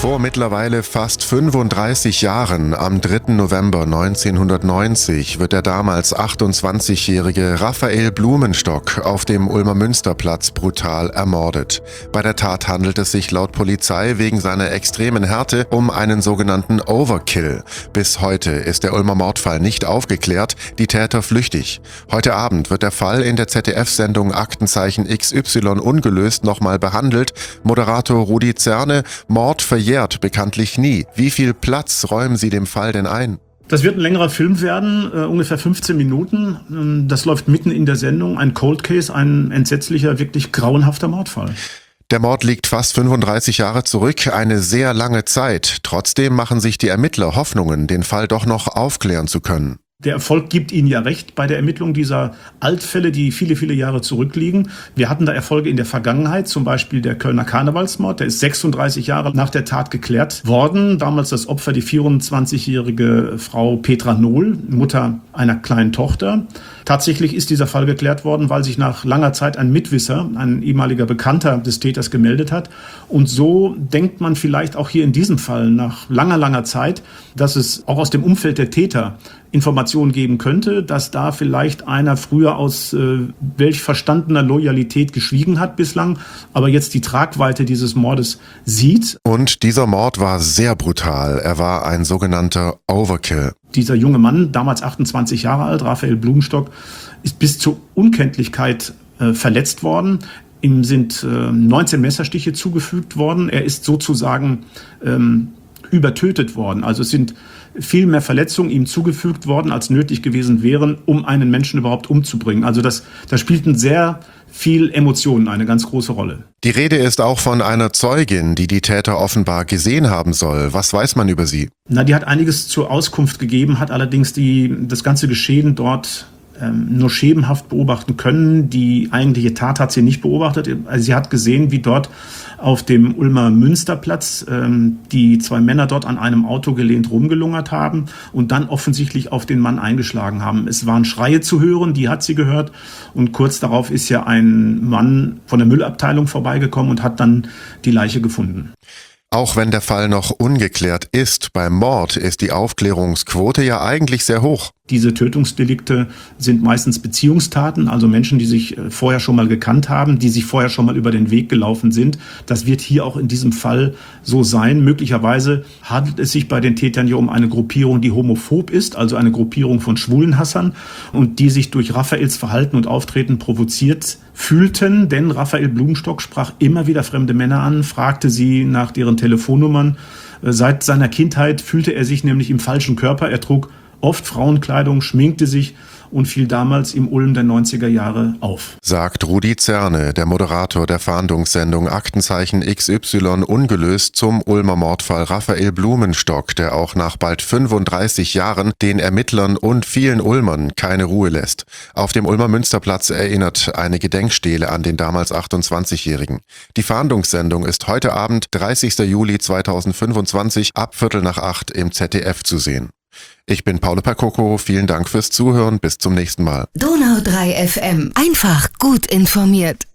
Vor mittlerweile fast 35 Jahren, am 3. November 1990, wird der damals 28-jährige Raphael Blumenstock auf dem Ulmer Münsterplatz brutal ermordet. Bei der Tat handelt es sich laut Polizei wegen seiner extremen Härte um einen sogenannten Overkill. Bis heute ist der Ulmer Mordfall nicht aufgeklärt, die Täter flüchtig. Heute Abend wird der Fall in der ZDF-Sendung Aktenzeichen XY ungelöst nochmal behandelt. Moderator Rudi Zerne: Mord verjährt bekanntlich nie. Wie viel Platz räumen Sie dem Fall denn ein? Das wird ein längerer Film werden, ungefähr 15 Minuten. Das läuft mitten in der Sendung. Ein Cold Case, ein entsetzlicher, wirklich grauenhafter Mordfall. Der Mord liegt fast 35 Jahre zurück, eine sehr lange Zeit. Trotzdem machen sich die Ermittler Hoffnungen, den Fall doch noch aufklären zu können. Der Erfolg gibt Ihnen ja recht bei der Ermittlung dieser Altfälle, die viele, viele Jahre zurückliegen. Wir hatten da Erfolge in der Vergangenheit, zum Beispiel der Kölner Karnevalsmord. Der ist 36 Jahre nach der Tat geklärt worden. Damals das Opfer die 24-jährige Frau Petra Nohl, Mutter einer kleinen Tochter. Tatsächlich ist dieser Fall geklärt worden, weil sich nach langer Zeit ein Mitwisser, ein ehemaliger Bekannter des Täters, gemeldet hat. Und so denkt man vielleicht auch hier in diesem Fall nach langer, langer Zeit, dass es auch aus dem Umfeld der Täter Informationen geben könnte, dass da vielleicht einer früher aus welch verstandener Loyalität geschwiegen hat bislang, aber jetzt die Tragweite dieses Mordes sieht. Und dieser Mord war sehr brutal. Er war ein sogenannter Overkill. Dieser junge Mann, damals 28 Jahre alt, Raphael Blumenstock, ist bis zur Unkenntlichkeit verletzt worden. Ihm sind 19 Messerstiche zugefügt worden. Er ist sozusagen übertötet worden. Also es sind viel mehr Verletzungen ihm zugefügt worden, als nötig gewesen wären, um einen Menschen überhaupt umzubringen. Also da spielten sehr viel Emotionen eine ganz große Rolle. Die Rede ist auch von einer Zeugin, die die Täter offenbar gesehen haben soll. Was weiß man über sie? Die hat einiges zur Auskunft gegeben, hat allerdings das ganze Geschehen dort nur schemenhaft beobachten können. Die eigentliche Tat hat sie nicht beobachtet. Also sie hat gesehen, wie dort auf dem Ulmer Münsterplatz die zwei Männer dort an einem Auto gelehnt rumgelungert haben und dann offensichtlich auf den Mann eingeschlagen haben. Es waren Schreie zu hören, die hat sie gehört. Und kurz darauf ist ja ein Mann von der Müllabteilung vorbeigekommen und hat dann die Leiche gefunden. Auch wenn der Fall noch ungeklärt ist, beim Mord ist die Aufklärungsquote ja eigentlich sehr hoch. Diese Tötungsdelikte sind meistens Beziehungstaten, also Menschen, die sich vorher schon mal gekannt haben, die sich vorher schon mal über den Weg gelaufen sind. Das wird hier auch in diesem Fall so sein. Möglicherweise handelt es sich bei den Tätern hier um eine Gruppierung, die homophob ist, also eine Gruppierung von Schwulenhassern und die sich durch Raphaels Verhalten und Auftreten provoziert fühlten, denn Raphael Blumenstock sprach immer wieder fremde Männer an, fragte sie nach deren Telefonnummern. Seit seiner Kindheit fühlte er sich nämlich im falschen Körper. Er trug oft Frauenkleidung, schminkte sich und fiel damals im Ulm der 90er Jahre auf. Sagt Rudi Zerne, der Moderator der Fahndungssendung Aktenzeichen XY ungelöst zum Ulmer Mordfall Raphael Blumenstock, der auch nach bald 35 Jahren den Ermittlern und vielen Ulmern keine Ruhe lässt. Auf dem Ulmer Münsterplatz erinnert eine Gedenkstele an den damals 28-Jährigen. Die Fahndungssendung ist heute Abend, 30. Juli 2025, ab 7:45 im ZDF zu sehen. Ich bin Paolo Percoco, vielen Dank fürs Zuhören, bis zum nächsten Mal. Donau 3 FM, einfach gut informiert.